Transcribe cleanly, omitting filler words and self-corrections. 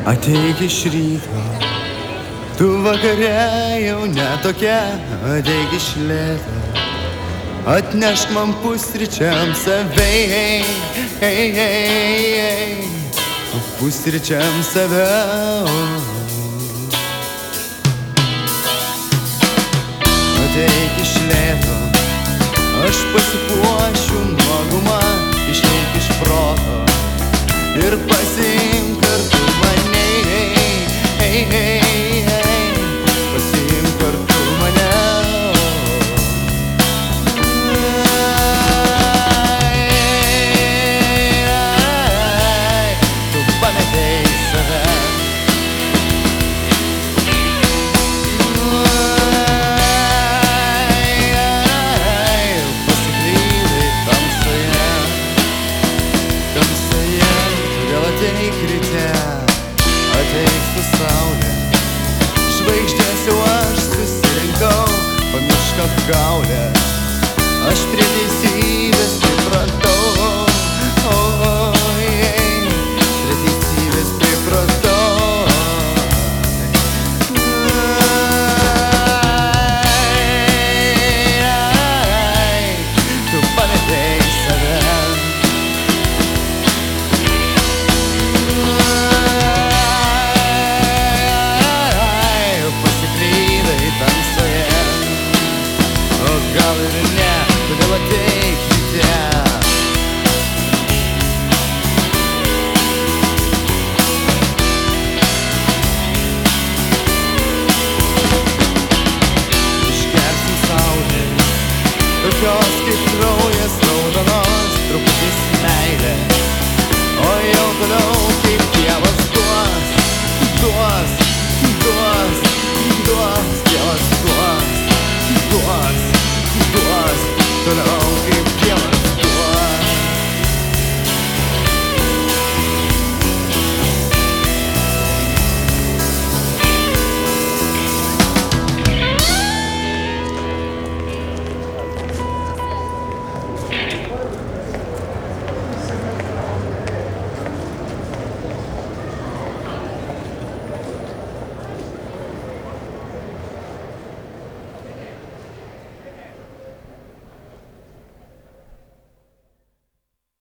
Ateik iš ryto, tu vakare jau netokia, ateik iš lėto, atnešk man pusryčiam save, pusryčiam save. Ateik iš lėto, aš pasipuošiu nuogumą, išeik iš proto ir pasiimk kartu mane, pasiimk kartu mane. Tu pametei save, pasiklydai tamsoje, tamsoje. Todėl ateik ryte, ateik su saulė, žvaigždės jau aš susirinkau, pamiršk apgaulės, aš prie teisybės pripratau, prie teisybės pripratau. Tu pametei save, pasiklydai tamsoje, o gal ir ne, todėl ateik ryte. Išgersim saulės, tokios kaip kraujas